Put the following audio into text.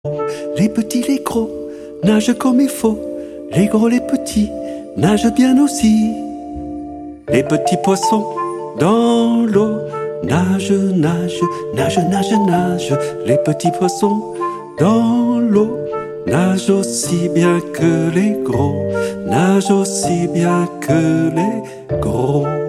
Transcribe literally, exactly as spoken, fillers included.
Les petits, les gros, nagent comme il faut. Les gros, les petits, nagent bien aussi. Les petits poissons dans l'eau nagent, nagent, nagent, nagent, nagent. Les petits poissons dans l'eau nagent aussi bien que les gros, nagent aussi bien que les gros.